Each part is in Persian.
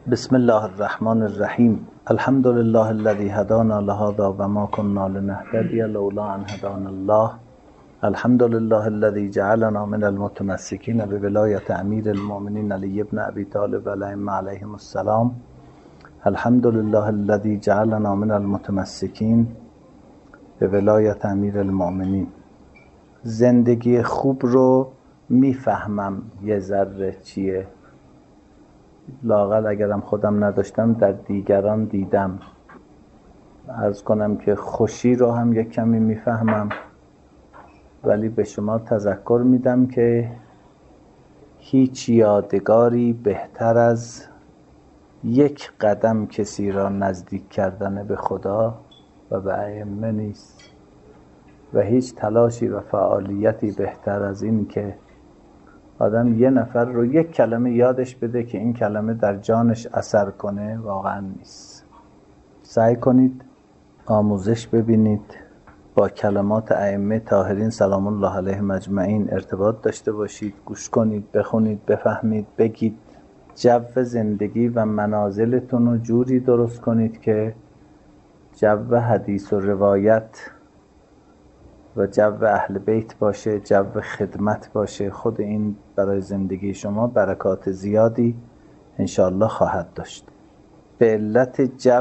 بسم الله الرحمن الرحیم. الحمد لله الذي هدانا لهذا وما كنا لنهتدي لولا ان هدانا الله. الحمد لله الذي جعلنا من المتمسكين بولاية امیر المؤمنین علی بن ابی طالب والائمة علیهم السلام. الحمد لله الذي جعلنا من المتمسكين بولاية امیر المؤمنین. زندگی خوب رو میفهمم یه ذره چیه، لااقل اگرم خودم نداشتم در دیگران دیدم. عرض کنم که خوشی رو هم یک کمی میفهمم، ولی به شما تذکر میدم که هیچ یادگاری بهتر از یک قدم کسی را نزدیک کردن به خدا و به ائمه نیست و هیچ تلاشی و فعالیتی بهتر از این که آدم یه نفر رو یک کلمه یادش بده که این کلمه در جانش اثر کنه واقعا نیست. سعی کنید آموزش ببینید، با کلمات ائمه طاهرین سلام الله علیهم اجمعین ارتباط داشته باشید، گوش کنید، بخونید، بفهمید، بگید. جو زندگی و منازلتون رو جوری درست کنید که جو حدیث و روایت و جو اهل بیت باشه، جو خدمت باشه. خود این برای زندگی شما برکات زیادی انشاءالله خواهد داشت. به علت جو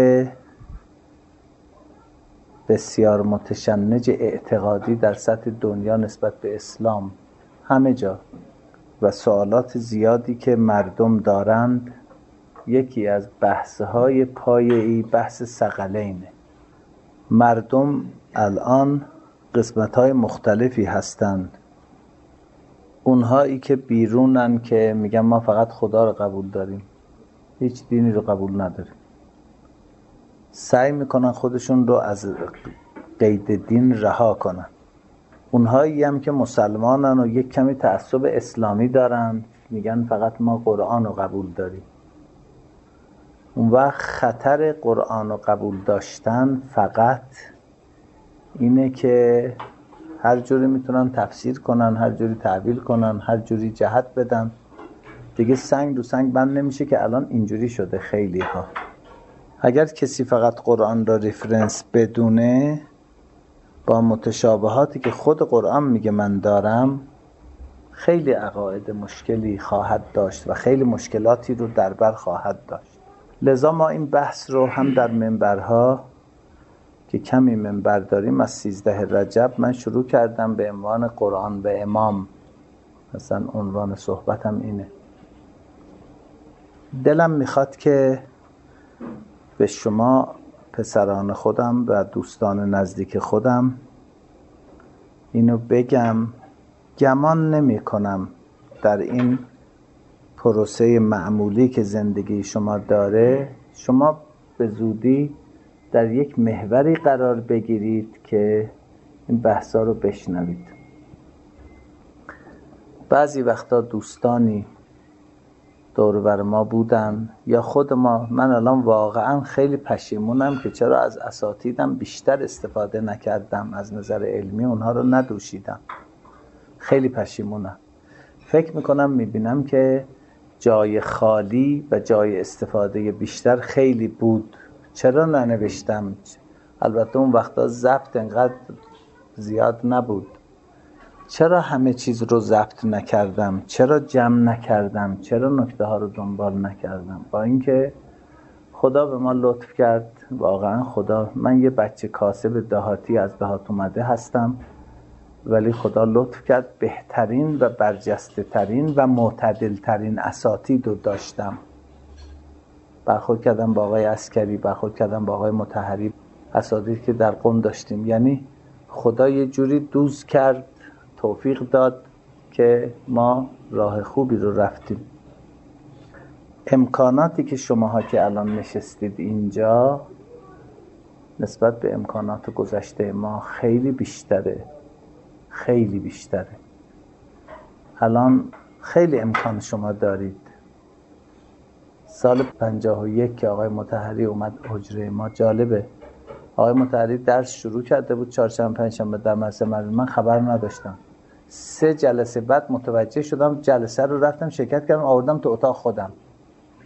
بسیار متشنج اعتقادی در سطح دنیا نسبت به اسلام همه جا و سوالات زیادی که مردم دارند، یکی از بحث‌های پایه‌ای بحث ثقلینه. مردم الان قسمت‌های مختلفی هستند. اونهایی که بیرونن که میگن ما فقط خدا رو قبول داریم، هیچ دینی رو قبول نداریم، سعی میکنن خودشون رو از قید دین رها کنن. اونهایی هم که مسلمانن و یک کمی تعصب اسلامی دارن میگن فقط ما قرآن رو قبول داریم. اون وقت خطر قرآن رو قبول داشتن فقط اینه که هر جوری میتونن تفسیر کنن، هر جوری تعبیر کنن، هر جوری جهت بدن. دیگه سنگ رو سنگ بند نمیشه که الان اینجوری شده خیلی ها. اگر کسی فقط قرآن را ریفرنس بدونه، با متشابهاتی که خود قرآن میگه من دارم، خیلی عقاید مشکلی خواهد داشت و خیلی مشکلاتی رو در بر خواهد داشت. لذا ما این بحث رو هم در منبرها که کمی منبر داریم از 13 رجب من شروع کردم به عنوان قرآن و امام. مثلا عنوان صحبتم اینه. دلم میخواد که به شما پسران خودم و دوستان نزدیک خودم اینو بگم. گمان نمی کنم در این پروسه معمولی که زندگی شما داره شما به زودی در یک محوری قرار بگیرید که این بحثا رو بشنوید. بعضی وقتا دوستانی دور بر ما بودن یا خود ما. من الان واقعا خیلی پشیمونم که چرا از اساتیدم بیشتر استفاده نکردم، از نظر علمی اونها رو ندوشیدم. خیلی پشیمونم. فکر میکنم میبینم که جای خالی و جای استفاده بیشتر خیلی بود. چرا ننوشتم؟ البته اون وقتا ضبط انقدر زیاد نبود. چرا همه چیز رو ضبط نکردم؟ چرا جمع نکردم؟ چرا نکته ها رو دنبال نکردم؟ با اینکه خدا به ما لطف کرد، واقعا خدا. من یه بچه کاسب دهاتی از دهات اومده هستم، ولی خدا لطف کرد بهترین و برجسته ترین و معتدل ترین اساتید رو داشتم. برخورد کردم با آقای عسکری، برخورد کردم با آقای مطهری، اساتیدی که در قم داشتیم. یعنی خدا یه جوری دوز کرد، توفیق داد که ما راه خوبی رو رفتیم. امکاناتی که شماها که الان نشستید اینجا نسبت به امکانات گذشته ما خیلی بیشتره، خیلی بیشتره. الان خیلی امکان شما دارید. سال 51 که آقای مطهری اومد حجره ما، جالبه آقای مطهری درس شروع کرده بود چهارشنبه پنجشنبه در مدرسه من خبر نداشتم. 3 جلسه بعد متوجه شدم، جلسه رو رفتم شرکت کردم، آوردم تو اتاق خودم.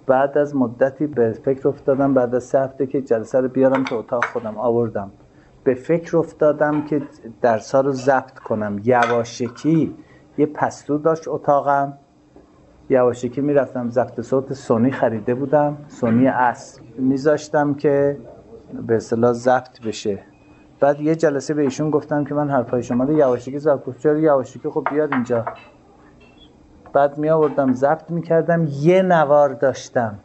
بعد از مدتی به فکر افتادم، بعد از 3 هفته که جلسه رو بیارم تو اتاق خودم آوردم، به فکر افتادم که درس‌ها رو ضبط کنم. یواشکی یه پستو داشت اتاقم، یواشکی میرفتم ضبط صوت سونی خریده بودم، سونی اصل میذاشتم که به اصطلاح ضبط بشه. بعد یه جلسه به ایشون گفتم که من حرفای شما رو یواشکی ضبط کنم. چرا یواشکی؟ خب بیاد اینجا. بعد می آوردم ضبط میکردم. یه نوار داشتم،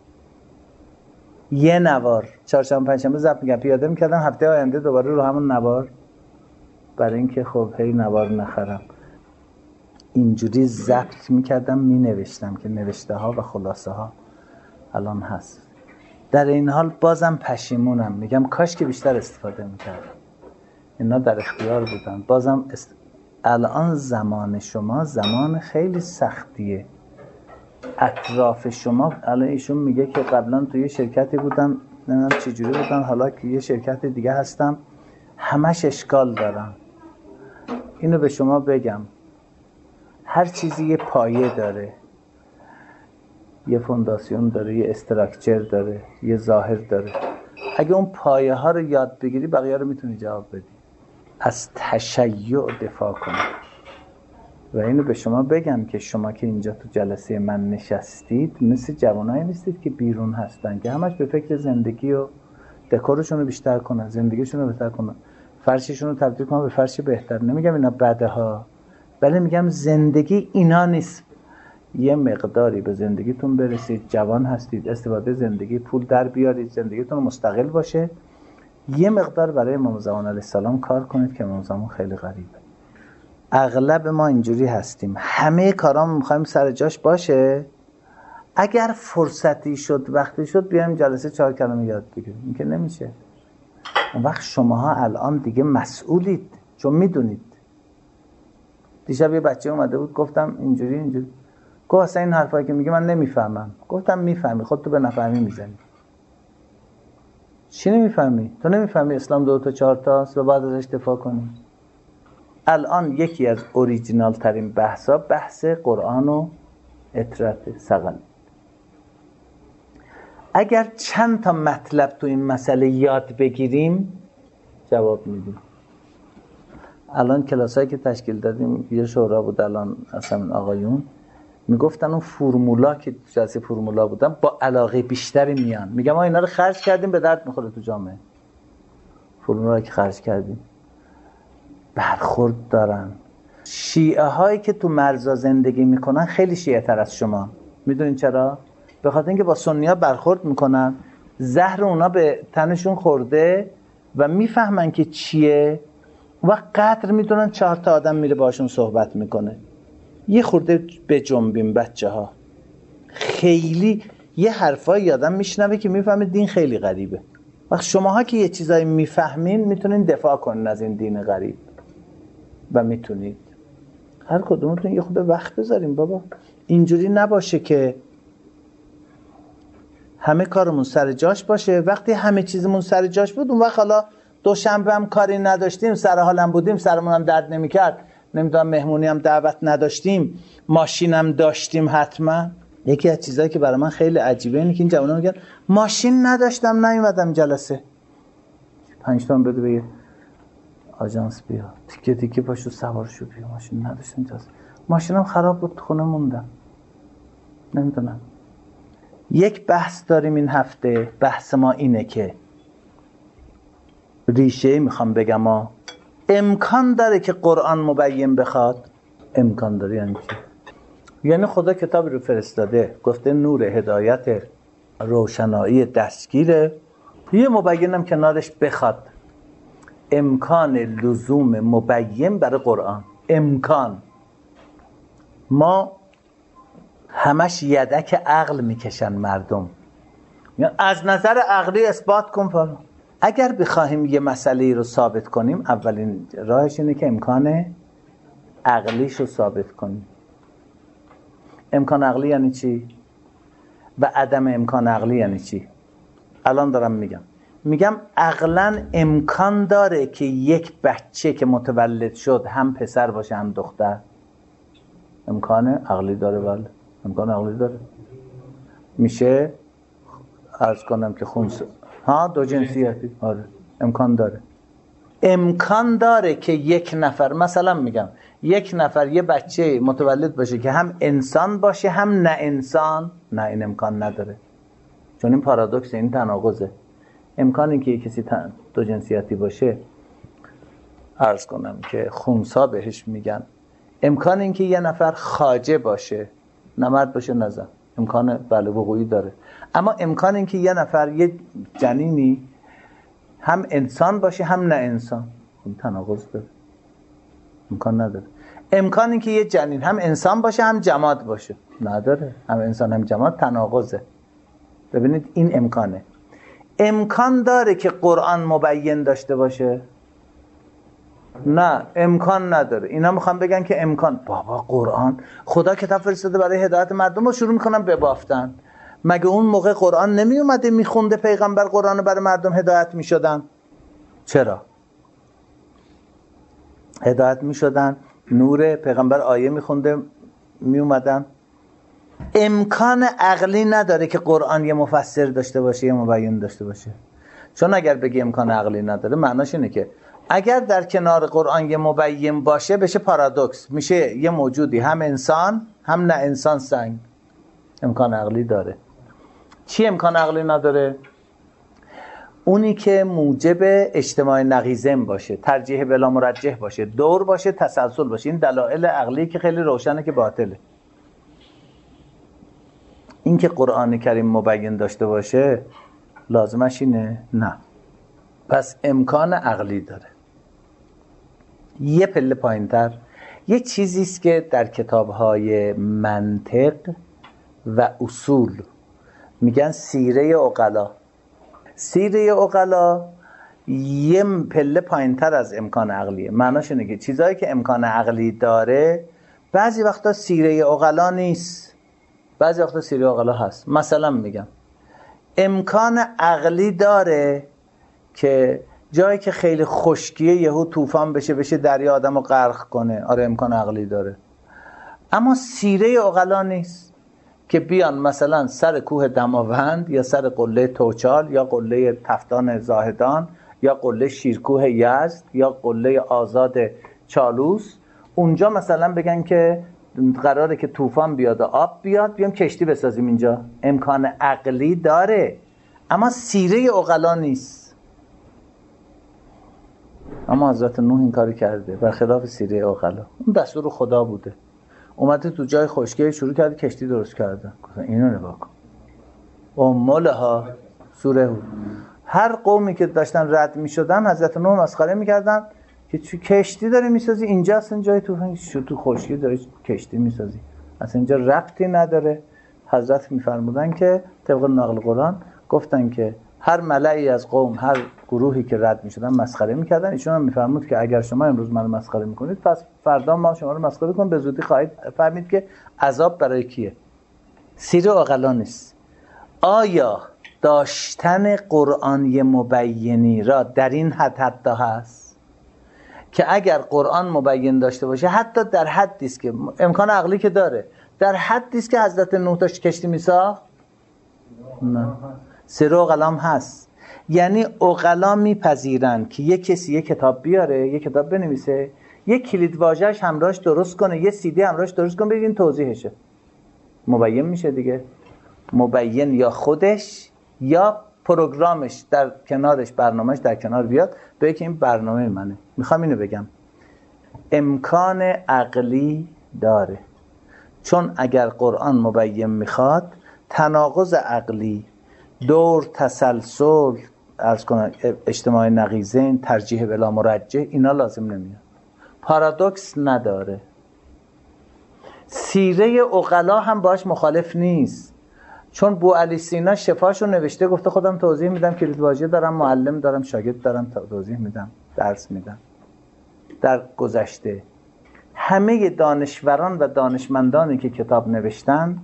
یه نوار، چهارشنبه پنجشنبه ضبط میکردم، پیاده میکردم، هفته آینده دوباره رو همون نوار، برای اینکه خب هی نوار نخرم. اینجوری ضبط میکردم، مینوشتم که نوشته ها و خلاصه ها الان هست. در این حال بازم پشیمونم، میگم کاش که بیشتر استفاده میکردم، اینا در اختیار بودن. بازم الان زمان شما زمان خیلی سختیه. اطراف شما، الان ایشون میگه که قبلا توی شرکتی بودم، نمیدونم چجوری بودم، حالا که یه شرکت دیگه هستم، همش اشکال دارم. اینو به شما بگم، هر چیزی یه پایه داره، یه فونداسیون داره، یه استراکچر داره، یه ظاهر داره. اگه اون پایه ها رو یاد بگیری بقیه رو میتونی جواب بدی. از تشیع دفاع کنی. و اینو به شما بگم که شما که اینجا تو جلسه من نشستید مثل جوانایی نیستید که بیرون هستن که همش به فکر زندگی و دکورشون رو بیشتر کنن، زندگیشون رو بهتر کنن، فرششون رو تبدیل کنن به فرش بهتر. نمیگم اینا بده ها، ولی میگم زندگی اینا نیست. یه مقداری به زندگیتون برسید، جوان هستید، استفاده زندگی، پول در بیارید، زندگیتون مستقل باشه. یه مقدار برای امام زمان علیه السلام کار کنید که امام زمان خیلی غریبه. اغلب ما اینجوری هستیم، همه کارام میخوایم سر جاش باشه. اگر فرصتی شد، وقتی شد، بیایم جلسه 4 کلمه یاد بگیریم. این که نمیشه. اون وقت شماها الان دیگه مسئولید، چون میدونید. دیشب یه بچه اومده بود، گفتم اینجوری گفت اصلا این حرفایی که میگه من نمیفهمم. گفتم میفهمی، خودتو به نفهمی میزنی. چی نمیفهمی؟ تو نمیفهمی اسلام 2 تا 4 تاست و بعد ازش دفاع کنی. الان یکی از اوریجینال ترین بحثا بحث قرآن و اطرت سقل. اگر چند تا مطلب تو این مسئله یاد بگیریم جواب میدیم. الان کلاسایی که تشکیل دادیم، یه شورا بود الان اصلا آقایون میگفتن اون فرمولا که جلسه فرمولا بودن با علاقه بیشتری میان. میگم ما اینا رو خرج کردیم، به درد میخوره تو جامعه. فرمولا که خرج کردیم برخورد دارن. شیعه هایی که تو مرزا زندگی میکنن خیلی شیعه تر از شما. میدونین چرا؟ به خاطر اینکه با سنی ها برخورد میکنن، زهر اونا به تنشون خورده و میفهمن که چیه و قدر میدونن. 4 تا آدم میره باشون صحبت میکنه، یه خورده به جنبیم بچه ها. خیلی یه حرفایی آدم میشنوه که میفهمه دین خیلی غریبه. وقت شماها که یه چیزایی میفهمین میتونین دفاع کنین از این دین غریب و میتونید. هر کدومتون یه خود وقت بذاریم بابا. اینجوری نباشه که همه کارمون سر جاش باشه. وقتی همه چیزمون سر جاش بود اون وقت حالا دوشنبه هم کاری نداشتیم، سر حالم بودیم، سرمون هم درد نمیکرد، نمیدونم مهمونی هم دعوت نداشتیم، ماشین هم داشتیم حتما. یکی از چیزایی که برای من خیلی عجیبه اینه که این جوونا میگن ماشین نداشتم نیومدم جلسه. 5 تومن بده به آژانس بیا، تیکه تیکه پاشو سوار شو بیا. ماشین نداشتم جلسه، ماشینم خراب بود خونه موندم. نمیدونم. یک بحث داریم این هفته. بحث ما اینه که ریشه میخوام بگم امکان داره که قرآن مبین بخواد. امکان داره یعنی چی؟ یعنی خدا کتابی رو فرستاده، گفته نور هدایت، روشنایی دستگیره، یه مبینم کنارش بخواد. امکان لزوم مبین برای قرآن. امکان. ما همش یدک عقل میکشن مردم، یعنی از نظر عقلی اثبات کن فلان. اگر بخوایم یه مسئله رو ثابت کنیم، اولین راهش اینه که امکان عقلیش رو ثابت کنیم. امکان عقلی یعنی چی؟ و عدم امکان عقلی یعنی چی؟ الان دارم میگم عقلاً امکان داره که یک بچه که متولد شد هم پسر باشه هم دختر. امکان عقلی داره. بله امکان عقلی داره. میشه عرض کنم که خونسا دو جنسیتی. آره امکان داره. امکان داره که یک نفر، مثلا میگم یک نفر یه بچه متولد باشه که هم انسان باشه هم نه انسان. نه، این امکان نداره، چون این پارادوکس، این تناقضه. امکان این که کسی دو جنسیتی باشه عرض کنم که خونسا بهش میگن. امکان این که یه نفر خواجه باشه، نه مرد باشه نه زن، امکان بله وقوعی داره. اما امکان این که یه نفر یه جنینی هم انسان باشه هم نه انسان، این تناقض داره، امکان نداره. امکان این که یه جنین هم انسان باشه هم جماد باشه، نداره. هم انسان هم جماد، تناقضه. ببینید این امکانه. امکان داره که قرآن مبین داشته باشه؟ نه، امکان نداره. اینا میخوان بگن که امکان، بابا قرآن خدا کتاب فرستاده برای هدایت مردم، رو شروع میکنن ببافتن. مگه اون موقع قرآن نمی اومده میخونده پیغمبر قرآن رو برای مردم هدایت میشدن؟ چرا؟ هدایت میشدن، نور پیغمبر آیه میخونده میومدن. امکان عقلی نداره که قرآن یه مفسر داشته باشه یه مبین داشته باشه. چون اگر بگی امکان عقلی نداره، معناش اینه که اگر در کنار قرآن یه مبین باشه بشه پارادوکس، میشه یه موجودی هم انسان هم نه انسان سنگ. امکان عقلی داره. چی امکان عقلی نداره؟ اونی که موجب اجتماع نقیضین باشه، ترجیح بلا مرجح باشه، دور باشه، تسلسل باشه. این دلایل عقلی که خیلی روشنه که باطله. این که قرآن کریم مبین داشته باشه لازمش اینه؟ نه. پس امکان عقلی داره. یه پله پایین‌تر یه چیزیست که در کتاب‌های منطق و اصول میگن سیره عقلا. سیره عقلا یه پله پایین‌تر از امکان عقلیه. معناش اینه که چیزایی که امکان عقلی داره بعضی وقتا سیره عقلا نیست، بعضی وقتا سیره عقلا هست. مثلا میگم امکان عقلی داره که جایی که خیلی خشکیه یهو طوفان بشه دریا آدمو غرق کنه. آره امکان عقلی داره. اما سیره عقلا نیست که بیان مثلا سر کوه دماوند یا سر قله توچال یا قله تفتان زاهدان یا قله شیرکوه یزد یا قله آزاد چالوس، اونجا مثلا بگن که قراره که طوفان بیاد و آب بیاد، بیام کشتی بسازیم اینجا. امکان عقلی داره اما سیره عقلا نیست. اما حضرت نوح این کاری کرده، برخلاف سیره عقلا. اون دستور خدا بوده. اومده تو جای خشکی شروع کرده کشتی درست کرده. اینو نگاه کن. امولها سوره هود. هر قومی که داشتن رد میشدن حضرت نوح مسخره میکردن که چه کشتی داری میسازی اینجا، اصلا جای طوفان تو خشکی داری کشتی میسازی، اصلا اینجا ربطی نداره. حضرت میفرمودن که طبق نقل قرآن گفتن که هر ملعی از قوم، هر گروهی که رد میشدن مسخره میکردن. ایشون هم میفرمود که اگر شما امروز منو مسخره میکنید پس فردا ما شما رو مسخره کنیم، به زودی خواهید فهمید که عذاب برای کیه. سیره عقلا نیست. آیا داشتن قرآن مبینی را در این حد هست که اگر قرآن مبین داشته باشه، حتی در حدی است که امکان عقلی که داره، در حدی است که حضرت نوح داشت کشتی میساخت؟ نه. سیره عقلا هست. یعنی عقلا میپذیرن که یک کسی یک کتاب بیاره، یک کتاب بنویسه، یک کلید واژه‌اش همراهش درست کنه، یه سی دی همراهش درست کنه، ببین توضیحشه. مبین میشه دیگه. مبین یا خودش یا پروگرامش در کنارش، برنامهش در کنار بیاد بگه که این برنامه منه. میخوام اینو بگم امکان عقلی داره. چون اگر قرآن مبین میخواد، تناقض عقلی، دور، تسلسل، عرض کنم اجتماع نقیضین، ترجیح بلا مرجح، اینا لازم نمیاد. پارادوکس نداره. سیره عقلا هم باش مخالف نیست. چون بو علی سینا شفاشو نوشته، گفته خودم توضیح میدم، کلیدواژه دارم، معلم دارم، شاگرد دارم، توضیح میدم، درس میدم. در گذشته همه دانشوران و دانشمندانی که کتاب نوشتن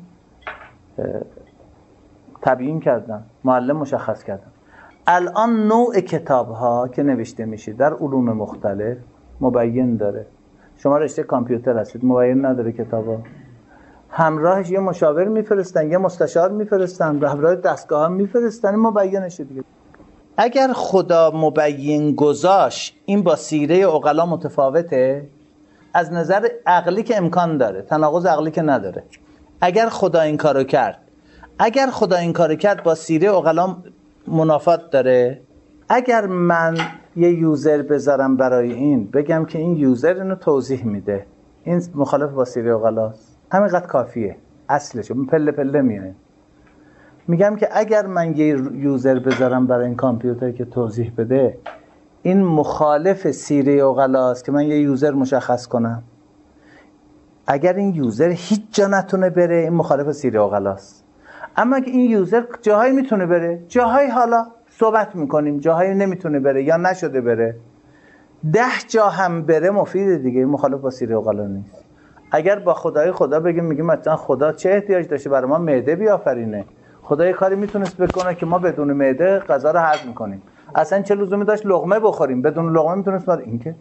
تبیین کردن، معلم مشخص کردن. الان نوع کتاب ها که نوشته میشه در علوم مختلف مبین داره. شما رشته کامپیوتر هستید، مبین نداره کتاب ها. همراهش یه مشاور میفرستن، یه مستشار میفرستن، همراه دستگاه هم میفرستن، مبینشه دیگه. اگر خدا مبین گذاشت، این با سیره عقلا متفاوته. از نظر عقلی که امکان داره، تناقض عقلی که نداره. اگر خدا این کارو کرد با سیره عقلا منافات داره. اگر من یه یوزر بذارم برای این، بگم که این یوزر اینو توضیح میده، این مخالف با سیره عقلاست، همینقدر کافیه. اصلش پله پله میاد. میگم که اگر من یه یوزر بذارم برای این کامپیوتر که توضیح بده، این مخالف سیره عقلاست که من یه یوزر مشخص کنم. اگر این یوزر هیچ جا نتونه بره، این مخالف سیره عقلاست. اما که این یوزر جاهایی میتونه بره، جاهایی حالا صحبت میکنیم، جاهایی نمیتونه بره یا نشده بره، 10 جا هم بره مفیده دیگه، مخالف با سیره عقلا نیست. اگر با خدا بگیم، میگیم مثلا خدا چه احتیاج داشته برای ما معده بیافرینه؟ خدا یه کاری میتونست بکنه که ما بدون معده غذا رو هضم میکنیم. اصلا چه لزومی داشت لقمه بخوریم؟ بدون لقمه میتونست. این که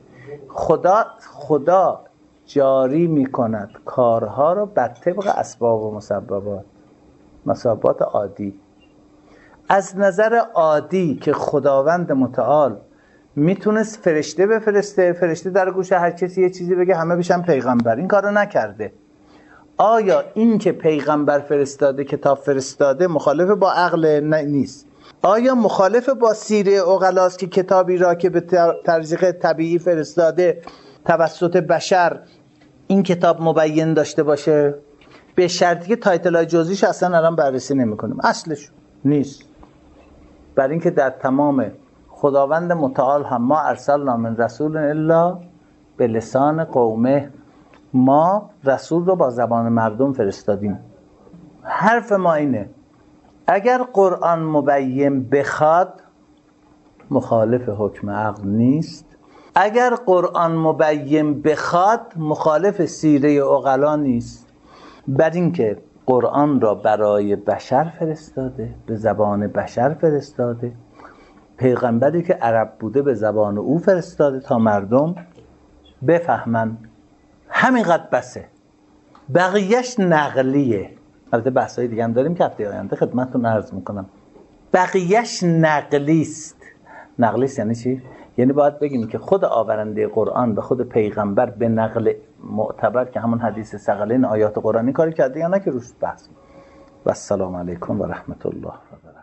خدا جاری میکند کارها رو بر طبق اسباب و مسببات عادی. از نظر عادی که خداوند متعال میتونست فرشته بفرسته، فرشته در گوش هر کسی یه چیزی بگه، همه بشن پیغمبر، این کارو نکرده. آیا این که پیغمبر فرستاده، کتاب فرستاده، مخالف با عقل نیست؟ آیا مخالف با سیره عقلاست که کتابی را که به طریق طبیعی فرستاده توسط بشر این کتاب مبین داشته باشه؟ به شرطی که تایتل‌های جزئیش اصلا الان بررسی نمی‌کنیم، اصلش نیست. برای اینکه در تمام خداوند متعال هم ما ارسلنا من رسول الا به لسان قومه، ما رسول رو با زبان مردم فرستادیم. حرف ما اینه اگر قرآن مبین بخواد مخالف حکم عقل نیست، اگر قرآن مبین بخواد مخالف سیره عقلا نیست. بر اینکه قرآن را برای بشر فرستاده، به زبان بشر فرستاده، پیغمبری که عرب بوده به زبان او فرستاده تا مردم بفهمن. همینقدر بسه، بقیهش نقلیه. البته بحثای دیگه هم داریم که هفته آینده خدمتتون عرض میکنم. بقیهش نقلیست. نقلیست یعنی چی؟ یعنی باید بگیم که خود آورنده قرآن و خود پیغمبر به نقل معتبر که همون حدیث ثقلین آیات قرآنی کاری کرده یا نه که روش بحث. و السلام علیکم و رحمت الله و برکاته.